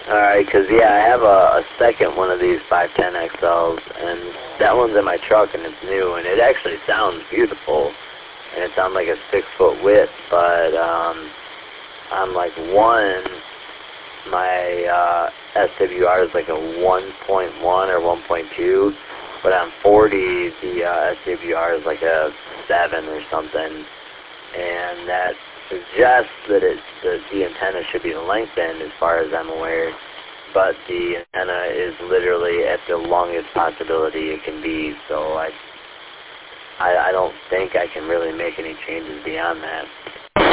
Alright, because, yeah, I have a second one of these 510 XLs, and that one's in my truck, and it's new, and it actually sounds beautiful, and it sounds like a 6-foot width, but on, like, one, my SWR is like a 1.1 or 1.2, but on 40, the SWR is like a 7 or something, and that suggests that the antenna should be lengthened as far as I'm aware, but the antenna is literally at the longest possibility it can be, so I don't think I can really make any changes beyond that.